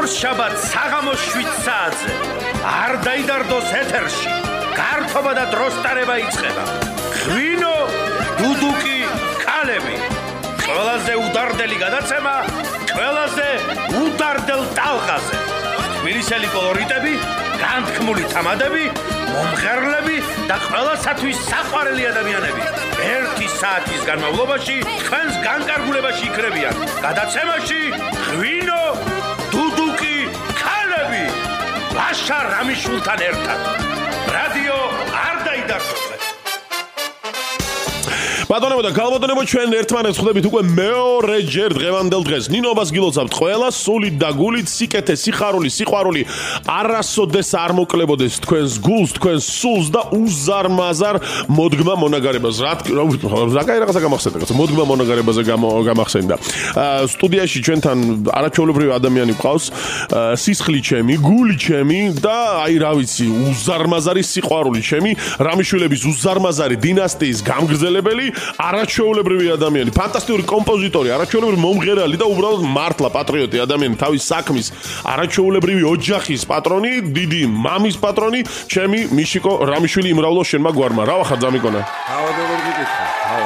ორშაბათ საღამოს 7 საათზე არ დაიდარდოს ეთერში გართობა და დროს ტარება იწყება ღვინო დუდუკი ქალები ყველაზე უდარდელი გადაცემა ყველაზე უდარდელ ტალღაზე თბილისელი კოლორიტები განთქმული თამადები მომღერლები და ყველასათვის საყვარელი ადამიანები 1 საათის განმავლობაში თქვენს განკარგულებაში იქნებიან გადაცემაში ღვინო დუდუკი ქალები ლაშა რამიშულთან ერთად რადიო არ დაიდარდოს ბატონებო და გალბატონებო ჩვენ ერთმანეთს ხვდებით უკვე მეორეჯერ დღევანდელ დღეს ნინობას გილოცავთ ყველა სულით და გულით სიკეთე სიხარული სიყვარული არასოდეს არ მოკლებოდეს თქვენს გულს თქვენს სულს და უზარმაზარ მოდგმა მონაგარებას რა კაი რაღაცა გამახსენდა მოდგმა მონაგარებაზე გამახსენდა სტუდიაში ჩვენთან არაჩვეულებრივი ადამიანი მყავს სისხლი ჩემი გული ჩემი და აი რა ვიცი უზარმაზარი სიყვარული ჩემი რამიშვილების უზარმაზარი დინასტიის გამგრძელებელი არაჩვეულებრივი ადამიანი, ფანტასტიკური კომპოზიტორი, არაჩვეულებრივი მომღერალი და უბრალოდ მართლა პატრიოტი ადამიანი, თავის საქმის არაჩვეულებრივი ოჯახის პატრონი, დიდი მამის პატრონი, ჩემი მიშიკო რამიშვილი იმრავლო შენმა გვარმა. რა ვახარ ძამიკონა? ავადეულ გიკითხა.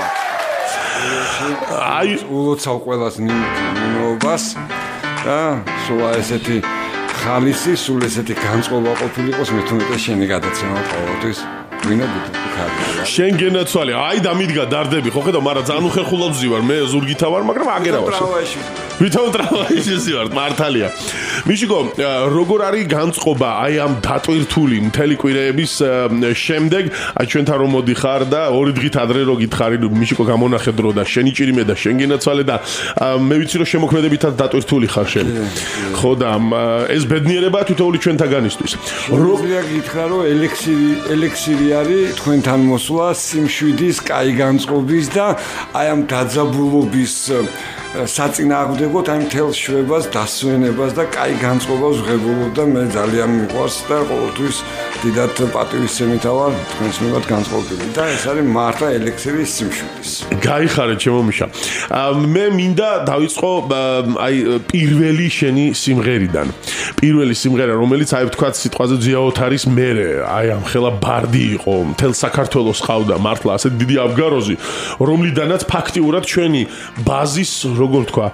აი, ულოცავ ყველას ნინობას და სულ ესეთი ხალისი, სულ ესეთი განწყობა ყოფილიყოს, მე თუნდაც შენი გადაცემა ყოველთვის ვინო ბუდუკი ხარ. შენ გენაცვალე, აი დამიდგა დარდები, ხო ხედავ, მაგრამ ძალიან უხერხულად ვზივარ, მე ზურგითა ვარ, მაგრამ აგერავარ. ვითომ ტრავაში ვარ, მართალია. მიშიკო, როგორ არის განწყობა აი ამ დატვირთული მთელი კვირეების შემდეგ, აი ჩვენთან რომ მოდიხარ და 2 დღით ადრე რო გითხარი, მიშიკო გამონახე დრო და შენი ჭირიმე და შენ გენაცვალე და მე ვიცი რომ შემოქმედებითაც დატვირთული ხარ შენ. ხო და ეს ბედნიერება თითოეული ჩვენთაგანისთვის. როგორია გითხრა რომ ელექსირი არის თქვენთან მოსვლა სიმშვიდის, კაი განწყობის და აი ამ დაძაბულობის საწინააღმდეგოდ აი მთელ შვებას, დასვენებას და კაი განწყობას ვღებულობ და მე ძალიან მიყვარს და ყოველთვის დიდად პატივისცემით ვარ თქვენს მიმართ განწყობილი და ეს არის მართლა ელექსირის სიმშვიდის. გაიხარე ჩემო მიშა. მე მინდა დავიწყო აი პირველი შენი სიმღერიდან. პირველი სიმღერა რომელიც აი ვთქვათ სიტყვაზე ძიაოთარის მერე აი ამ ხელა ბარდი იყო მთელ საქართველოს ხავდა მართლა ასე დიდი აბგაროზი რომლიდანაც ფაქტიურად ჩვენი ბაზის როგორ თქვა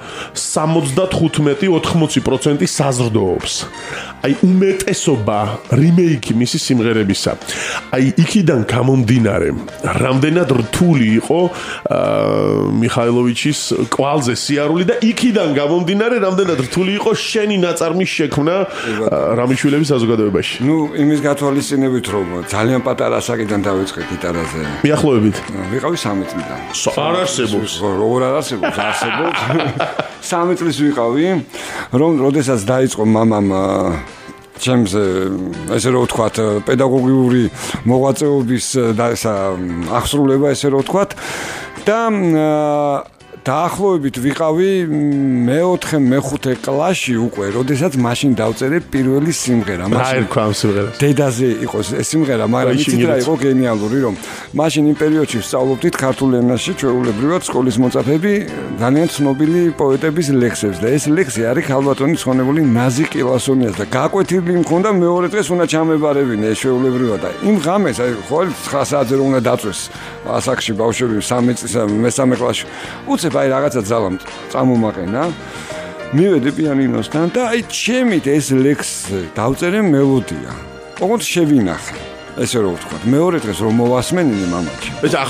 75-80% საზრდოობს. აი უმეტესობა რიმეიკი მისი სიმღერებისა. აი იქიდან გამომდინარე, რამდენად რთული იყო მიხაილოვიჩის კვალზე სიარული და იქიდან გამომდინარე, რამდენად რთული იყო შენი ნაწარმის შექმნა რამიშვილების საზოგადოებაში. ნუ იმის გათვალისწინებით რომ ძალიან პატარა ასაკიდან დავიწყე გიტარაზე. მიახლოებით. ვიყავი 13 წლიდან. არ არსებობს. როგორ არ არსებობს? არსებობს. 13 წლის ვიყავი, რომ როდესაც დაიწყო მამამ ჩემს ესე რომ ვთქვათ პედაგოგიური მოღვაწეობის და ესა აღსრულება ესე რომ ვთქვათ და დაახლოებით ვიყავი მე-4 მე-5 კლასში უკვე, როდესაც მაშინ დავწერე პირველი სიმღერა. მაშინ ქვამ სიმღერას. დედაზე იყო ეს სიმღერა, მაგრამ იცით რა იყო გენიალური, რომ მაშინ იმ პერიოდში ვსწავლობდით ქართულ ენაში, ჩვეულებრივად სკოლის მოწაფეები ძალიან ცნობილი პოეტების ლექსებს და ეს ლექსი არის ქალბატონის ხონებული ნაზი კილასონიას და გაკვეთილი მქონდა მეორე დღეს უნდა ჩამებარებინა ეს ჩვეულებრივად და იმ ღამეს აი ხო 9 საათზე რომ უნდა დაწვეს ასაკში ბავშვები 3 წლის მე-3 კლასში. უცებ აი რაღაცა ძალამ წამომაყენა. მივედი პიანინოსთან და აი ჩემით ეს ლექსი დავწერე მელოდია. ოღონდ შევინახე. ესე რომ ვთქვათ, მეორე დღეს რომ მოვასმენინე მამაჩი.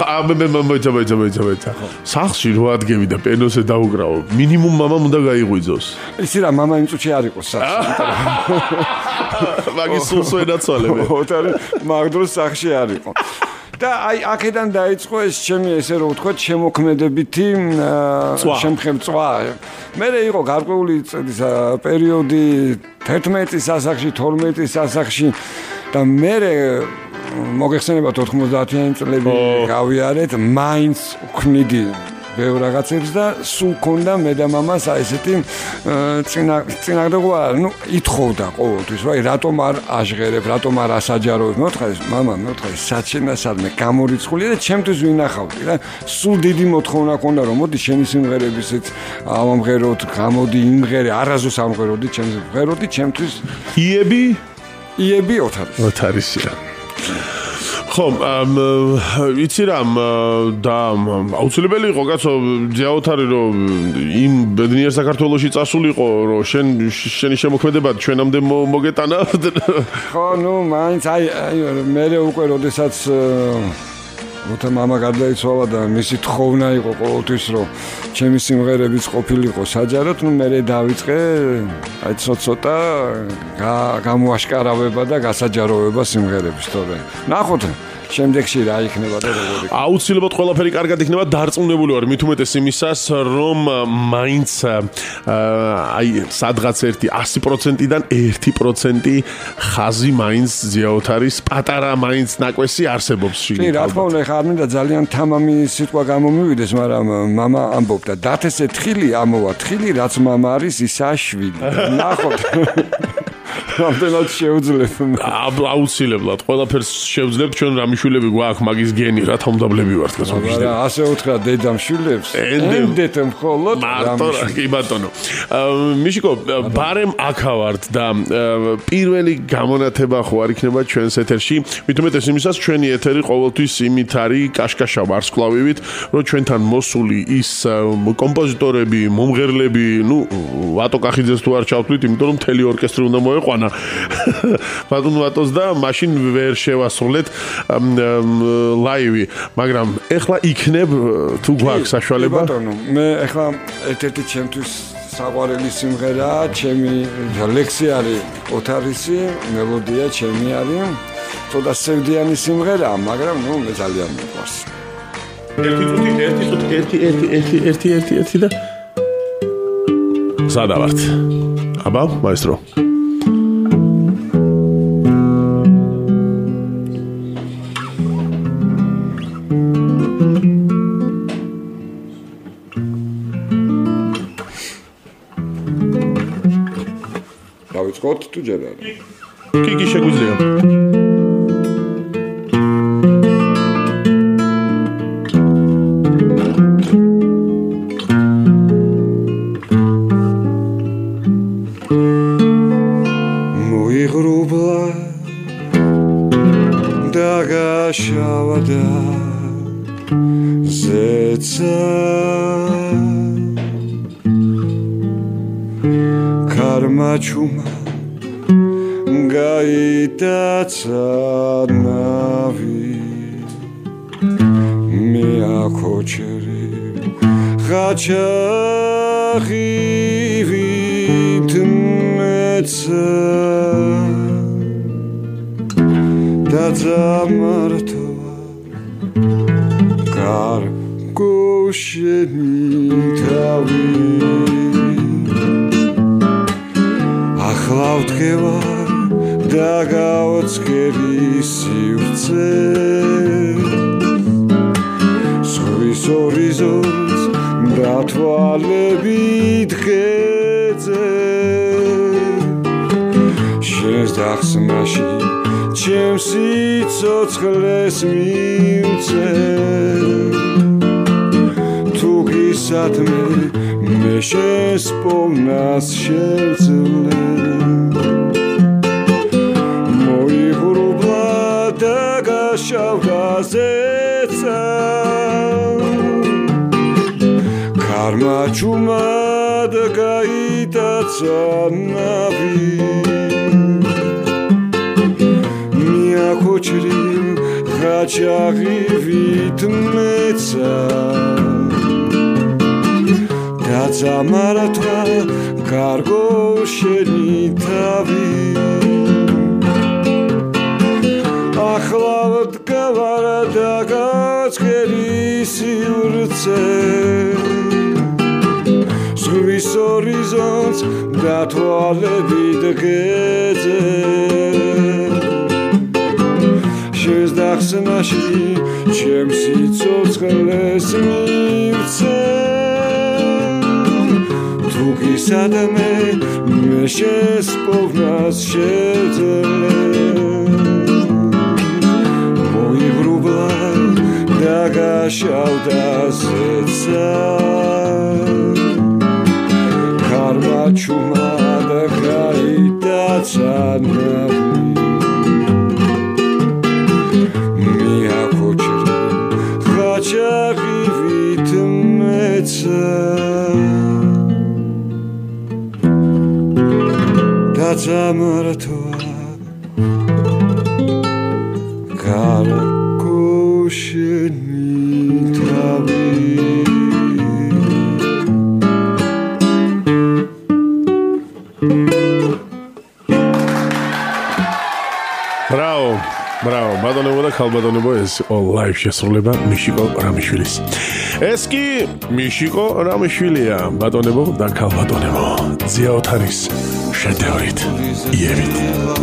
ეცა. სახლში რო ადგები და პენოზე დაუკრავო, მინიმუმ მამამ უნდა გაიღვიძოს. ისი რა მამა იმ წუთში არ იყო სახლში. მაგის სულს ვენაცვალებ. მაგდროს სახლში არ იყო. და აი აქედან დაიწყო ეს ჩემი ესე რომ ვთქვათ შემოქმედებითი შემხელწვა. მე იყო გარკვეული წლის პერიოდი 11 სასახლში, 12 სასახლში და მე მოგეხსენებათ 90-იანი წლები გავიარეთ, მაინც ვქმნიდი ბევრ რაღაცებს და სულ ქონდა მე და მამას აი ესეთი წინააღმდეგობა, ითხოვდა ყოველთვის, რომ რატომ არ აჟღერებ, რატომ არ ასაჯაროებ. მოთხარ მამა, მოთხარ საჩენა სადმე გამორიცხული და ჩემთვის ვინახავდი რა. სულ დიდი მოთხოვნა ქონდა რომ მოდი შენი სიმღერებისიც ავამღეროთ, გამოდი იმღერე, არაზოს ამღეროდი, ჩემს ჩემთვის იები ოთარისია. ხო, იცი რა და აუცილებელი იყო კაცო ძეოთარი რომ იმ ბედნიერ საქართველოში წასულიყო რომ შენი შემოქმედება ჩვენამდე მოგეტანა. ხო, მაინც აი მე უკვე როდესაც მოთა მამა გარდაიცვალა და მისი თხოვნა იყო ყოველთვის რომ ჩემი სიმღერებიც ყოფილიყო საჯაროდ, მე დავიწყე აი ცოტა გამოაშკარავება და გასაჯაროვება სიმღერების, თორე ნახოთ შემდეგში რა იქნება და როგორ იქნება. აუცილებლად ყველაფერი კარგად იქნება, დარწმუნებული ვარ მით უმეტეს იმისას, რომ მაინც აი სადღაც 100%-დან 1% ხაზი მაინც ზიაოთარის პატარა მაინც ნაკვესი არსებობს შიგნით. კი, რა თქმა უნდა, ხარ მინდა ძალიან თამამი სიტყვა გამომივიდეს, მაგრამ მამა ამბობდა, დათესე თხილი ამოვა, თხილი რაც მამა არის, ისაა შვილი. ნახოთ. რამდენად შეუძლებ. აუცილებლად, ყველაფერს შევძლებთ ჩვენ რამიშვილები გვაქვს მაგის გენი, რა თამდაბლები ვართ კაცო. მაგრამ ასე უთხრა დედამ შვილებს. ენდეთ მხოლოდ რამიშვილები. კი ბატონო. მიშიკო, ბარემ აქა ვართ და პირველი გამონათება ხო არ იქნება ჩვენს ეთერში. მით უმეტეს იმისას ჩვენი ეთერი ყოველთვის იმით არის კაშკაშა ვარსკვლავივით, რომ ჩვენთან მოსული ის კომპოზიტორები, მომღერლები, ვატო კახიძეს თუ არ ჩავთვლით, იმიტომ რომ მთელი ორკესტრი უნდა მოეყვანა. ბატონოს და მაშინ ვერ შევასრულეთ ლაივი, მაგრამ ეხლა იქნებ თუ გვაქვს საშუალება. ბატონო, მე ეხლა ერთ-ერთი ჩემთვის საყვარელი სიმღერა, ჩემი ლექსი არის ოთარისი, მელოდია ჩემი არის. ცოტა სევდიანი სიმღერაა, მაგრამ მე ძალიან მიყვარს. ერთი და სადა ვართ? აბა, მაესტრო. დავიწყოთ თუ ჯერ არა? კი, შეგვიძლია. მოიღრუბლა და გაშავდა ზეცა karmačuma gaitaca navi me akočeri hačahi vitmeca da zamartova kar košenitavi Ახლავდგევარ და გავწკერი სივრცე ზღვის ორიზონტს და თვალებით გეძე შენს დახსნაში ჩემს სიცოცხლეს მივცე თუ გისათმე მე შენს პოვნას შევძლე მოიღრუბლა და გაშავდა ზეცა karmačuma და გაიტაცა ნავი მიაკოჩრი ხაჩაღი ვითმეცა და ზამარათვა კარგო შენი თავი ახლავთ გავარ და გაწყერი სივრცე ზღვის ორიზონტს და თვალებით გეძე დღეს დახსნაში ჩემს სიცოცხლეს მივცე თუ გისადმე მე შესპოვნას შევძლე მოიბრუბლა და გაშავდა ზეცა კარმა ჩუმა და გაიტაცა Chagivit metsa Tatsamaratua Karakosheni tabi Bravo, ბატონებო და ქალბატონებო, ეს იყო live შესრულება მიშიკო რამიშვილის. ეს კი მიშიკო რამიშვილია, ბატონებო და ქალბატონებო. ძიაოთარის შედევრით, იევით.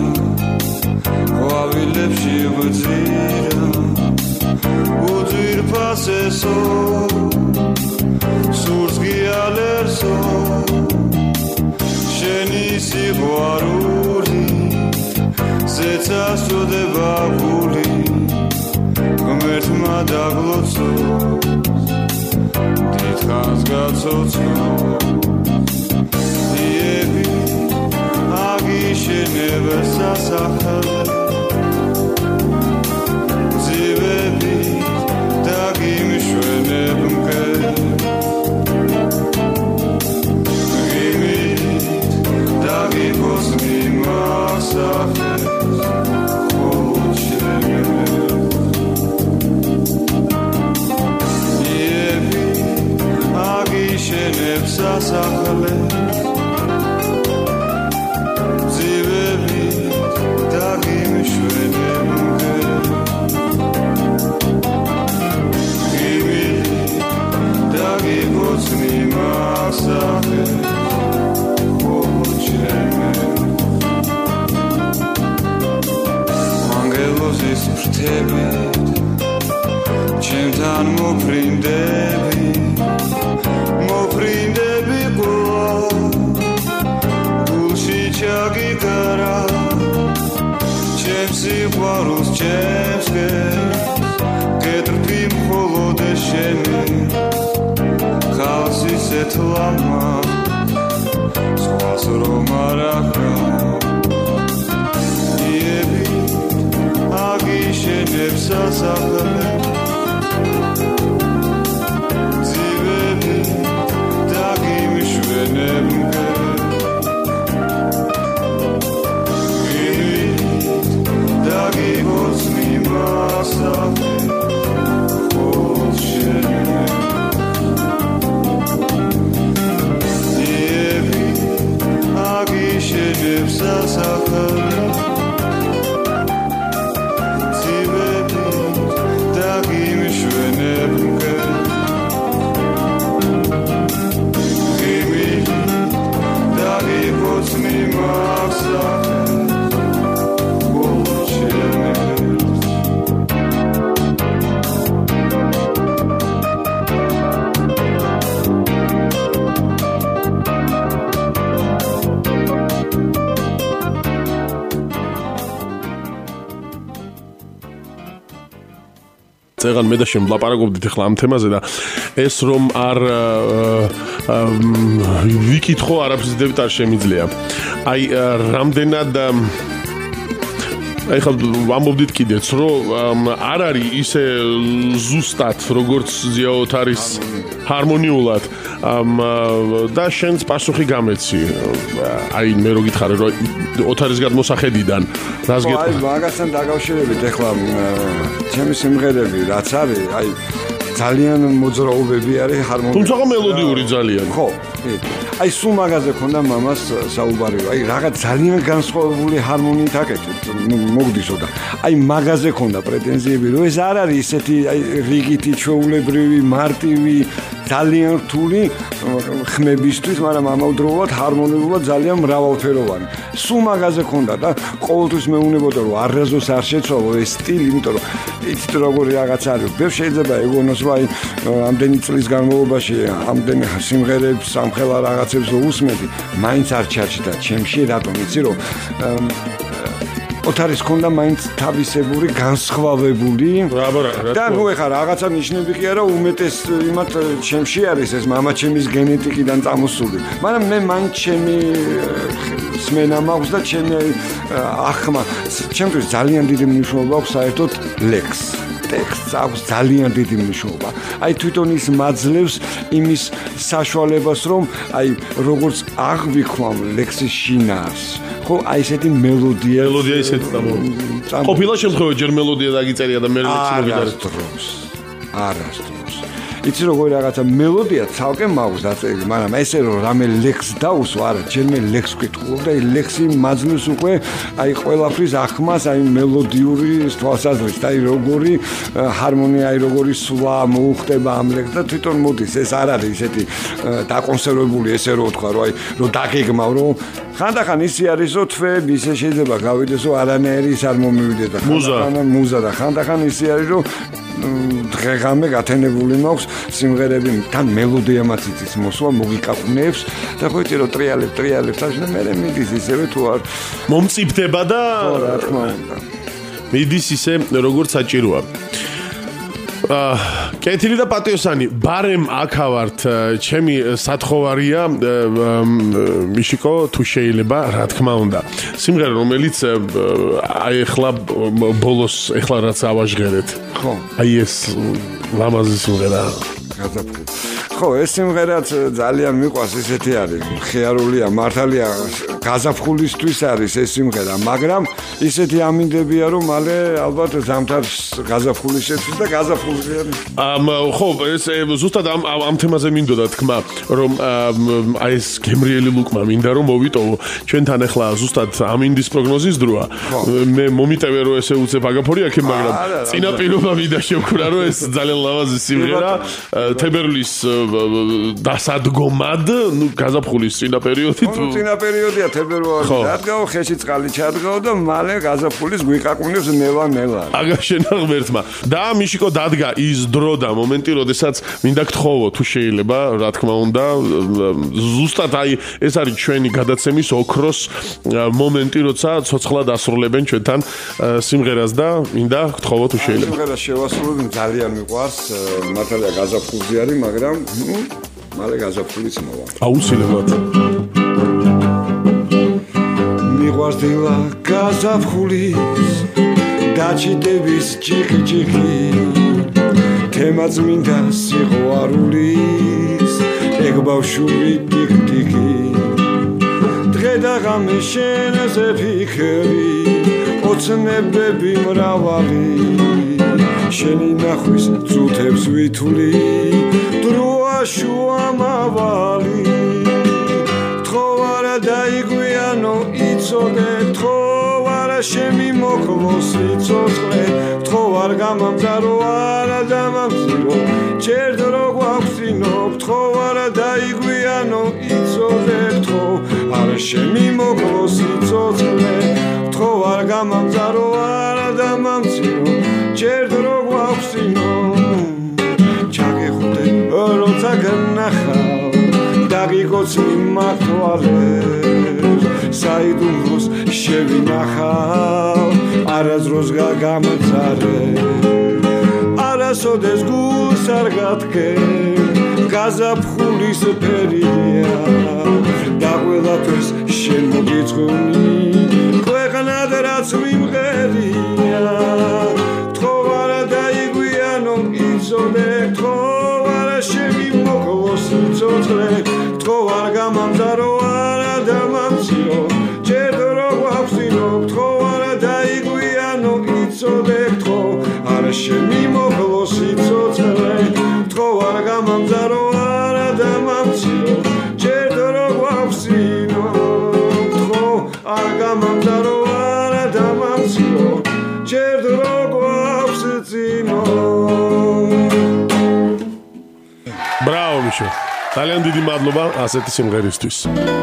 ყვავილებში ვძირა, უძირფასესო, სურს გიალერსო, შენი სიყვარული ზეცას წოდება გული ღმერთმა დაგლოცოს დიდხანს გაცოცხლოს იები აგიშენებ სასახლე ძივები დაგიმშვენებ მგელი ღიმით დაგიფოს მიმასახლე სასახლე ძივები დაგიმშვენებ ღიმით დაგიფოცნი მასახლე ანგელოზის ფრთებით ჩემთან მოფრინდები მოფრინდები ყოა გულში ჩაგიგარა ჩემს სიყვარულს ჩემს გეტრფი მხოლოდ შენი ხალს ისეთ ლამა სხვას რომ არ აქვს იები აგიშენებ სასახლე წეგან მე და შენ ვლაპარაკობდით ახლა ამ თემაზე და ეს რომ არ ვიკითხო არაფრისდებით არ შემიძლია. აი რამდენად აი ხა ვამბობდით კიდეც რომ არ არის ისე ზუსტად როგორც ზიაოთარის ჰარმონიულად და შენს პასუხი გამეცი. აი მე რო გითხარი რომ ოთარის გადმოსახედიდან რას გეტყვი? აი მაგასთან დაკავშირებით ახლა ჩემი სიმღერები რაც არის, აი ძალიან მოძრაობები არის ჰარმონია. თუმცა მელოდიური ძალიან. ხო, აი სულ მაგაზე ქონდა მამას საუბარი. აი რაღაც ძალიან განსხვავებული ჰარმონიით აკეთებს, მოგდისო და აი მაგაზე ქონდა პრეტენზიები, რომ ეს არ არის ისეთი აი რიგითი ჩვეულებრივი მარტივი ძალიან რთული ხმებისთვის, მაგრამ ამავდროულად ჰარმონიულად ძალიან მრავალფეროვანი. სულ მაგაზე ქონდა და ყოველთვის მეუნებოდა რომ არასდროს არ შეცვალო ეს სტილი, იმიტომ რომ იცით როგორი რაღაც არის. ბევრ შეიძლება ეგონოს რომ აი ამდენი წლის განმავლობაში ამდენი სიმღერებს, სამხელა რაღაცებს რო უსმედი, მაინც არ ჩარჩიდა ჩემში, რატომ იცი რომ ოთარის ქონდა მაინც თავისებური განსხვავებული და ნუ ეხა რაღაცა ნიშნები კი არა უმეტეს იმათ ჩემში არის ეს მამა ჩემის გენეტიკიდან წამოსული მაგრამ მე მაინც ჩემი სმენა მაქვს და ჩემი ახმა ჩემთვის ძალიან დიდი მნიშვნელობა აქვს საერთოდ ლექს ტექსტს აქვს ძალიან დიდი მნიშვნელობა. აი თვითონ ის მაძლევს იმის საშუალებას რომ აი როგორც აღვიქვამ ლექსის შინაარს ხო აი ესეთი მელოდია ისეთი წამოვიდა. ყოფილა შემთხვევა ჯერ მელოდია დაგიწერია და მე ლექსი არასდროს. იცი როგორი რაღაცა მელოდია ცალკე მაქვს დაწერილი, მაგრამ ესე რომ რამე ლექს დაუსვა, არა, ჯერ მე ლექს ვკითხულობ და ლექსი მაძლევს უკვე აი ყველაფრის ახმას, აი მელოდიური თვალსაზრისით, აი როგორი ჰარმონია, აი როგორი სვლა მოუხდება ამ ლექსს და თვითონ მოდის ეს არ არის ესეთი დაკონსერვებული ესე რომ ვთქვა, რომ აი რომ დაგეგმავ, რომ ხანდახან ისი არის რომ თვეები ისე შეიძლება გავიდეს, რომ არანაირი ის არ მომივიდეს და მუზა და ხანდახან ისი არის რომ დღეღამე გათენებული მაქვს სიმღერები თან მელოდიამაც იცის მოსვლა მოგიკაყვნებს და ხოჭი რომ ტრიალებს აშნა მე მიდის ისევე თუ არ მომწიფდება და რა თქმა უნდა მიდის ისე როგორც საჭიროა კეთილი და პატიოსანი ბარემ აქავართ ჩემი სათხოვარია მიშიკო თუ შეიძლება რა თქმა უნდა სიმღერა რომელიც აი ახლა ბოლოს ახლა რაც ავაჟღერეთ ხო აი ეს ლამაზი სიმღერა გაზაფხული ხო ეს სიმღერაც ძალიან მიყვარს ისეთი არის ხეარულია მართალია გაზაფხულისთვის არის ეს სიმღერა მაგრამ ისეთი ამინდებია რომ მალე ალბათ ზამთარს გაზაფხული შეცვლის და გაზაფხულზე არის ხო ეს ზუსტად ამ თემაზე მინდოდა თქმა რომ აი ეს გემრიელი ლუკმა მინდა რომ მოვიტოვო ჩვენთან ახლა ზუსტად ამინდის პროგნოზის დროა მე მომიტევე რომ ესე უცებ აგაფორი აქ მაგრამ წინა პირობა მინდა შევქრა რომ ეს ძალიან ლამაზი სიმღერა თებერვლის დასადგომად ნუ გაზაფხულის წინა პერიოდი წინა პერიოდია თებერვალი დადგაო ხელში წყალი ჩადგაო და მალე გაზაფხულის გვიყაყვნებს ნელა აგაშენა ღმერთმა და მიშიკო დადგა ის დრო და მომენტი როდესაც მინდა გთხოვო თუ შეიძლება რა თქმა უნდა ზუსტად აი ეს არის ჩვენი გადაცემის ოქროს მომენტი როცა ცოცხლად ასრულებენ ჩვენთან სიმღერას და მინდა გთხოვო თუ შეიძლება სიმღერას შევასრულებ ძალიან მიყვარს მართალია გაზაფხულზე არის მაგრამ მალე გაზაფხულიც მოვა აუცილებლად მიყვარს დილა გაზაფხულის დაჭიდების ჭიქი თემაც მინდა სიყვარულის ეგ ბავშვი ტიკ-ტიკი დღე და ღამე შენზე ფიქრი ოცნებები მრავალი შენი ნახვის წუთებს ვითვლი დროა შუა მავალი თხოვარა დაიგვიანო იცოდე თხოვარა შემიმოკლო სიცოცხლე თხოვარ გამამზარო არა დამამზირო ჯერ დრო გვახსინო თხოვარა დაიგვიანო იცოდე თხოვარა შემიმოკლო სიცოცხლე თხოვარ გამამზარო არა დამამზირო ჯერ დრო გვახსინო ჩაგიხუტე როცა გნახავ დაგიგოცნი მართვალებს საიდუმლოს შევინახავ არაზროს გამწარე არასოდეს გულს არ გათქე გაზაფხულის ფერია და ყველაფერს შენ მოგიწყვნი ქვეყნად რაც მიმღერია თხოვარა დაიგვიანო იცოდე თხოვარა შემიმოკლო სიცოცხლე თხოვარ გამამზარო არა დამამზირო ჯერ დრო გვახსინო თხოვარა დაიგვიანო იცოდე თხოვარა შემიმოკლო სიცოცხლე თხოვარ გამამზარო არა დამამზირო ჯერ დრო გვახსინო თხოვარ ძალიან დიდი მადლობა ასეთი სიმღერისთვის.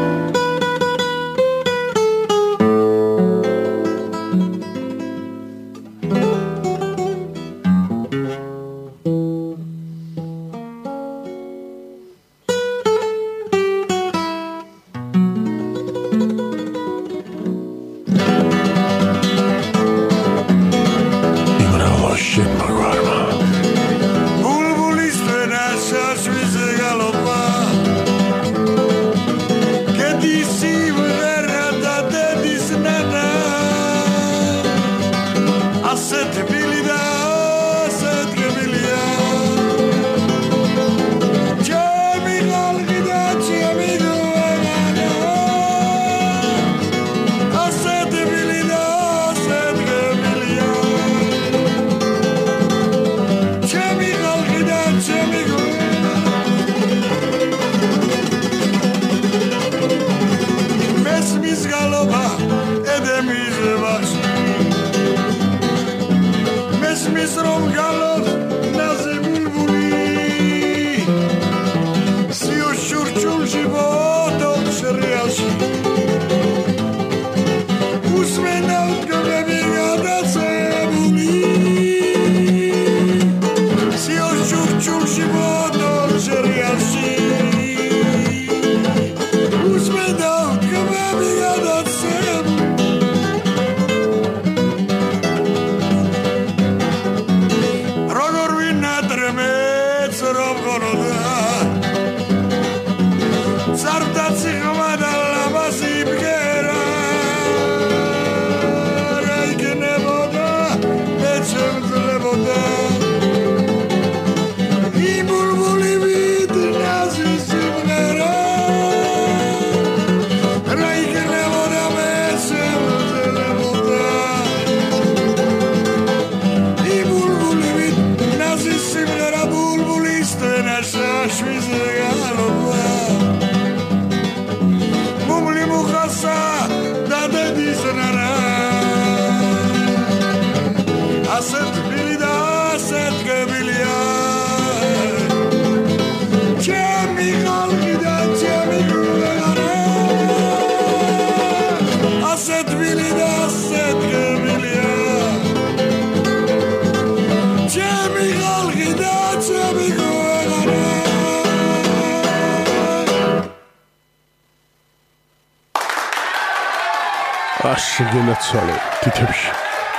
შეგენაცვალე თითებში.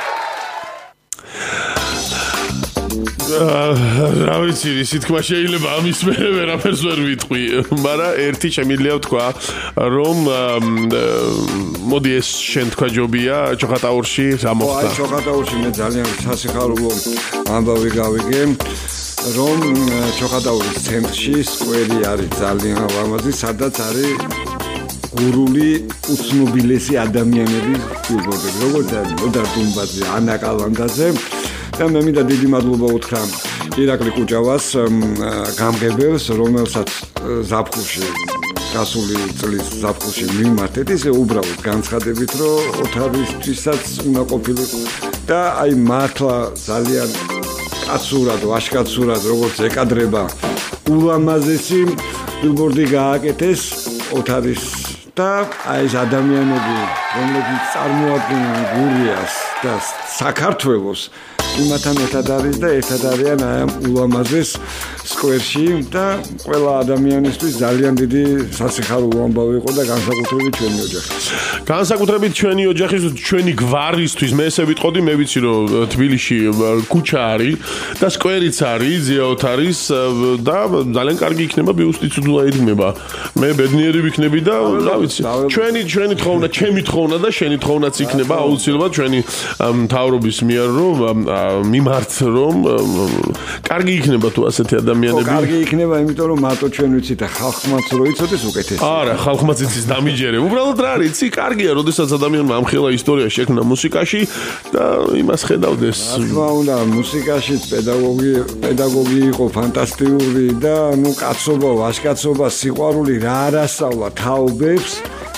რა ვიცი, ისე თქვა შეიძლება ამის მერე ვერაფერს ვერ ვიტყვი, მაგრამ ერთი შემიძლია ვთქვა, რომ მოდი ეს შენ თქვა ჯობია ჩოხატაურში რა მოხდა. აი ჩოხატაურში მე ძალიან სასიხარულო ამბავი გავიგე, რომ ჩოხატაურის ცენტრში სკვერი არის ძალიან ლამაზი, სადაც არის გურული უცნობილესი ადამიანების ბილბორდები, როგორც არის ლოდარ დუმბაძე, ანა კალანდაძე და მე მინდა დიდი მადლობა უთხრა ირაკლი კუჭავას, გამგებელს, რომელსაც ზაფხულში გასული წლის ზაფხულში მიმართეთ, ისე უბრალოდ განცხადებით, რომ ოთარისთვისაც უნდა ყოფილიყო და აი მართლა ძალიან კაცურად, ვაშკაცურად, როგორც ეკადრება ულამაზესი ბილბორდი გააკეთეს ოთარის და აი ეს ადამიანები, რომლებიც წარმოადგენენ გურიას და საქართველოს, იმათთან ერთად არის და ერთად არიან აი ამ ულამაზეს სკვერში და ყველა ადამიანისთვის ძალიან დიდი სასიხარულო ამბავი იყო და განსაკუთრებით ჩვენი ოჯახის. განსაკუთრებით ჩვენი ოჯახის, ჩვენი გვარისთვის მე ესე ვიტყოდი, მე ვიცი რომ თბილისში ქუჩა არის და სკვერიც არის, ზიაოთ არის და ძალიან კარგი იქნება ბიუსტიც უძლა იდგმება. მე ბედნიერი ვიქნები და რა ვიცი, ჩვენი თხოვნა, ჩემი თხოვნა და შენი თოვნაც იქნება აუცილებლად ჩვენი მთავრობის მიერ რომ მიმართ რომ კარგი იქნება თუ ასეთი ადამიანები. კარგი იქნება, იმიტომ რომ მარტო ჩვენ ვიცით და ხალხმაც რო იცოდეს უკეთესია. არა, ხალხმაც იცის დამიჯერე. უბრალოდ რა არის, იცი, კარგია, როდესაც ადამიანმა ამხელა ისტორია შექმნა მუსიკაში და იმას ხედავდეს. რა თქმა უნდა, მუსიკაშიც პედაგოგი იყო ფანტასტიკური და ნუ კაცობა, ვაჟკაცობა, სიყვარული რა არასწავლა თაობებს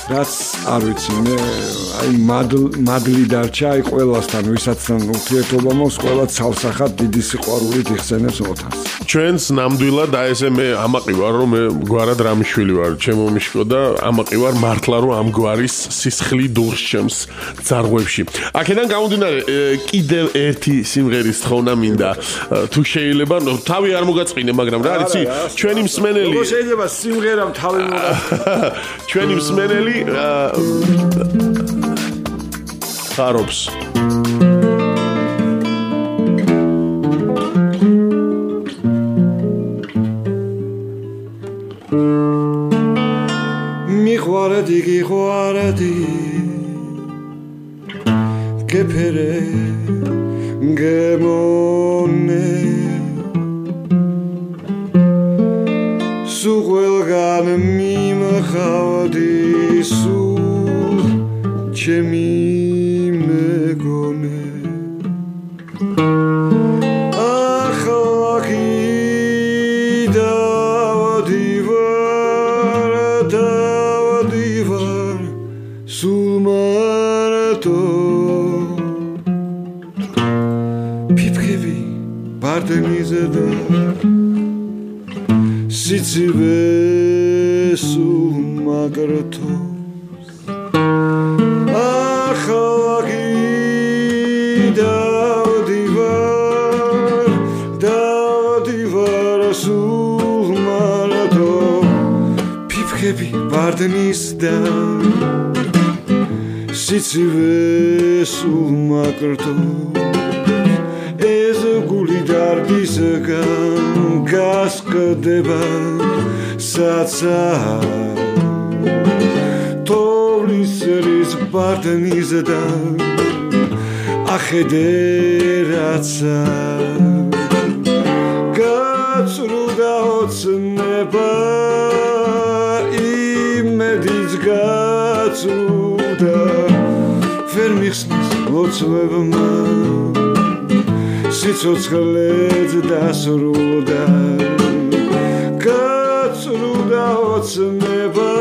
რაც არ ვიცი მე აი მადლი დარჩა აი ყველასთან ვისაც ურთიერთობა მაქვს ყველა ცალსახად დიდი სიყვარულით იხსენებს ოთარს ჩვენს ნამდვილად და ესე მე ამაყი ვარ რომ მე გვარად რამიშვილი ვარ ჩემო მიშკო და ამაყი ვარ მართლა რომ ამ გვარის სისხლი დურს ჩემს ძარღვებში აქედან გამომდინარე კიდევ ერთი სიმღერის თხოვნა მინდა თუ შეიძლება თავი არ მოგაწყინე მაგრამ რა იცი ჩვენი მსმენელი როგორ შეიძლება სიმღერამ თავი მოგაწყინე ჩვენი მსმენელი ხარობს მიყვარდი გიყვარდი გეფერე გემონე სუღელგან მიმხავდი სულ ჩემი მეგონე ახალაკი დავდივარ სულ მარათო ფიფქები ბარდენიზე და სიცივე სულ მაგრთო ახალაკი დავდივარ სულ მარათო ფიფქები ბარდნის და სიცივე სულ მაგრთო ეს გული დარდისგან გასკდება საცა თოვლის ბარდნის და ახედე რაცა გაწრუდა ოცნება იმედიც გაწრუდა ვერ მიხსნის ლოცვებმა სიცოცხლეც დასრულდა გაწრუდა ოცნება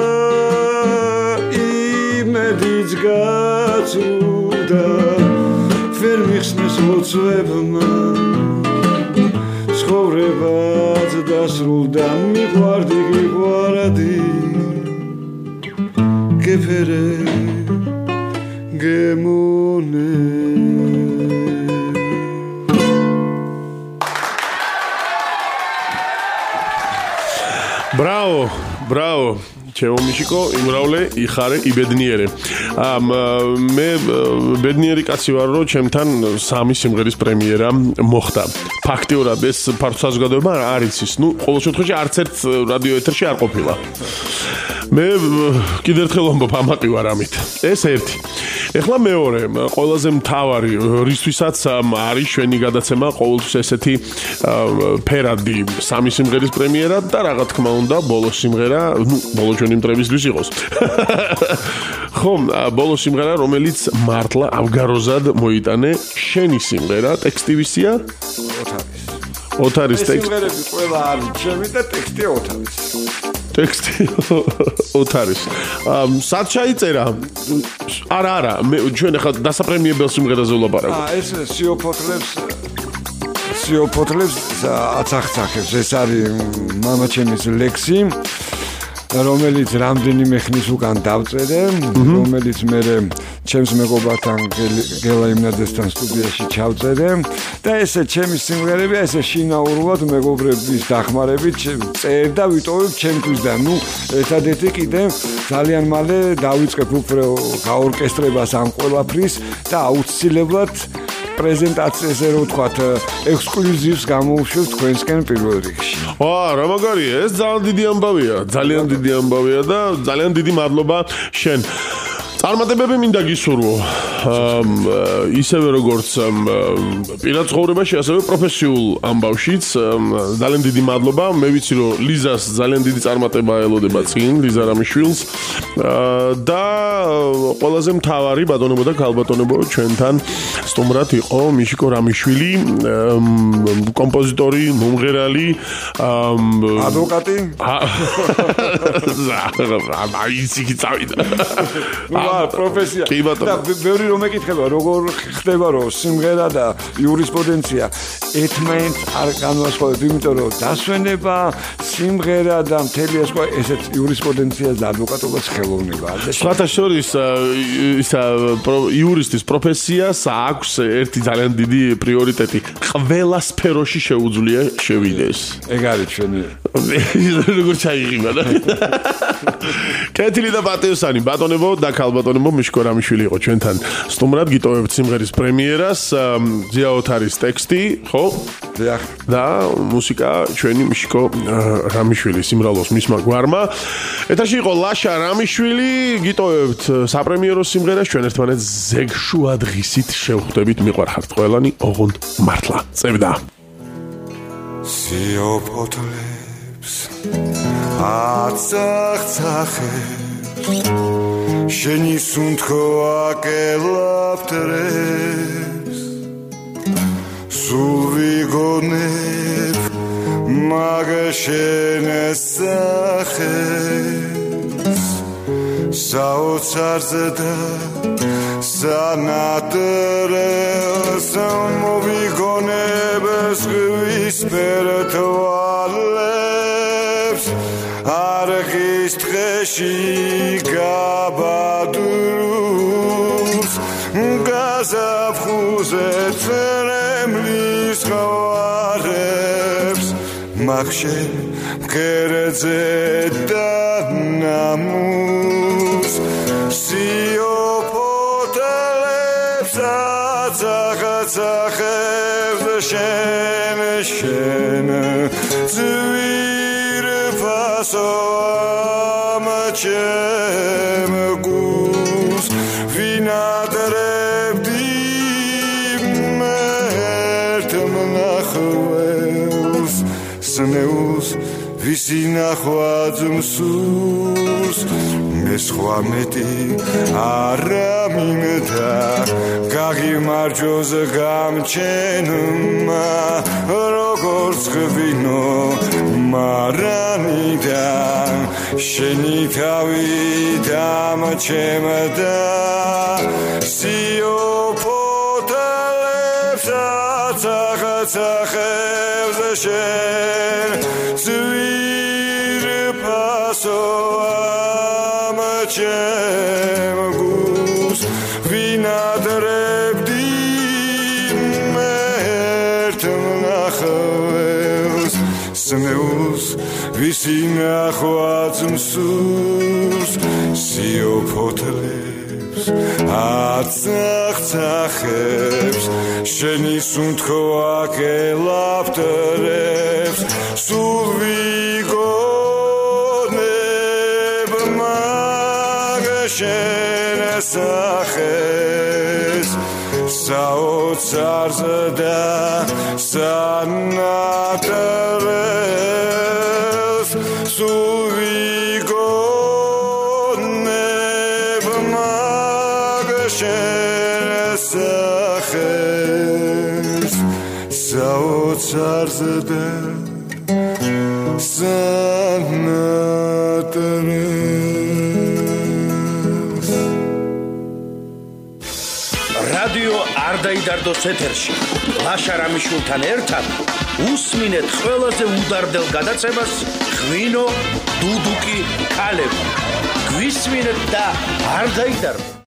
იმედიც გაწრუდა ვერ მიხსნის ლოცვებმა ცხოვრებაც დასრულდა მიყვარდი გიყვარდი გეფერე გემონე Bravo, bravo. ჩემო მიშიკო, იმრავლე, იხარე, იბედნიერე. მე ბედნიერი კაცი ვარ, რომ ჩემთან სამი სიმღერის პრემიერა მოხდა. ფაქტიურად ეს ფართო საზოგადოება არ იცის. ნუ, ყოველ შემთხვევაში არც ერთ რადიო ეთერში არ ყოფილა. მე კიდევ ერთხელ ვამბობ, ამაყი ვარ ამით. ეს ერთი. ეხლა მეორე, ყველაზე მთავარი, რისთვისაც არის ჩვენი გადაცემა ყოველთვის ესეთი ფერადი სამი სიმღერის პრემიერა და რა თქმა უნდა, ბოლოს სიმღერა, ნუ, ბოლო ჩვენი მტრებისთვის იყოს. ხო, ბოლო სიმღერა, რომელიც მართლა ავგაროზად მოიტანე, შენი სიმღერა, ტექსტი ვისია? ოთარის ტექსტი. სიმღერები ყველა არის ჩემი და ტექსტი ოთარის. ტექსტი ოთარის. სად ჩაიწერა? არა, მე ჩვენ ახლა დასაპრემიებელ სიმღერაზე ვლაპარაკობ. ეს სიოფოთლებს აცახცახებს. ეს არის მამაჩემის ლექსი, რომელიც რამდენიმე ხნის უკან დავწერე, რომელიც მე ჩემს მეგობართან გელა იმნაძესთან სტუდიაში ჩავწერე და ესე ჩემი სიმღერები ესე შინაურულად მეგობრების დახმარებით წერ და ვიტოვებ ჩემთვის და ნუ ერთადერთი კიდე ძალიან მალე დავიწყებ უფრო გაორკესტრებას ამ ყველაფრის და აუცილებლად პრეზენტაციაზე რო ვთქვათ ექსკლუზივს გამოვშვებ თქვენსკენ პირველ რიგში. რა მაგარია, ეს ძალიან დიდი ამბავია, ძალიან დიდი ამბავია და ძალიან დიდი მადლობა შენ. წარმატებები მინდა გისურვო. ისევე როგორც პირად ცხოვრებაში, ასევე პროფესიულ ამბავშიც ძალიან დიდი მადლობა. მე ვიცი რომ ლიზას ძალიან დიდი წარმატება ელოდება წინ, ლიზა რამიშვილს და ყველაზე მთავარი ბატონებო და ქალბატონებო ჩვენთან სტუმრად იყო მიშიკო რამიშვილი, კომპოზიტორი, მომღერალი, ადვოკატი. აიცი წავიდა. პროფესია. კი ბატონო. და ბევრი რომ ეკითხება, როგორ ხდება რომ სიმღერა და იურისპრუდენცია ერთმანეთს არ განვასხვავებს, იმიტომ რომ დასვენება, სიმღერა და მთელი ეს ესეც იურისპრუდენციას და ადვოკატობას ხელოვნებაა. სხვათა შორის ისა იურისტის პროფესიას აქვს ერთი ძალიან დიდი პრიორიტეტი. ყველა სფეროში შეუძლია შევიდეს. ეგ არის ჩვენი. როგორ ჩაიღიმა და კეთილი და პატიოსანი ბატონებო და ქალბატონებო, მიშიკო რამიშვილი იყო ჩვენთან სტუმრად. გიტოვებთ სიმღერის პრემიერას, ზია ოთარის ტექსტი, ხო? დიახ. და მუსიკა ჩვენი მიშიკო რამიშვილი სიმრავლოს მისმა გვარმა. ეთერში იყო ლაშა რამიშვილი, გიტოვებთ საპრემიერო სიმღერას, ჩვენ ერთმანეთს ზეგშუა დღისით შევხვდებით. მიყვარხართ ყველანი, ოღონდ მართლა წევდა. სიოფოთლებს აცახცახებს შენი სუნთქო აკელაფტრებს სულ ვიგონებ მაგაშენეს სახეს საოცარზე და სანადრელს მოვიგონებ ზღვის ფერთვალებს არხის დღეში გაბადურს გაზაფხულზე წრემლის ხავარებს მახშენ მკერდზე და ნამუს სიოფოთლებს აცახცახებს შენ ძვირფასო ამჩემ გულს ვინადრებდი მერთ მნახველს სნეულს ვისი ნახვა ძმსურს მე სხვა მეტი არა მინდა გაგიმარჯოს გამჩენმა როგორც ღვინო მარანიდან შენი თავი დამჩემდა სიოფოთლებს აცახცახებს შენ ძვირფასო ამჩემ გულს ვინადრებდი მერთ მნახველს სნეულს ვისი ნახვა ძმსურს სიოფოთლებს აცახცახებს შენი სუნთქო აკელაფტრებს სულ ვიგონებ მაგაშენეს სახეს საოცარზე და სანადრელს სულ ვიგონებ მაგაშენეს სახეს საოცარზე და სანადრელს რადიო არ დაიდარდოს ეთერში ლაშა რამიშვილთან ერთად უსმინეთ ყველაზე უდარდელ გადაცემას ღვინო დუდუკი ქალები. გვისმინეთ და არ დაიდარდეთ.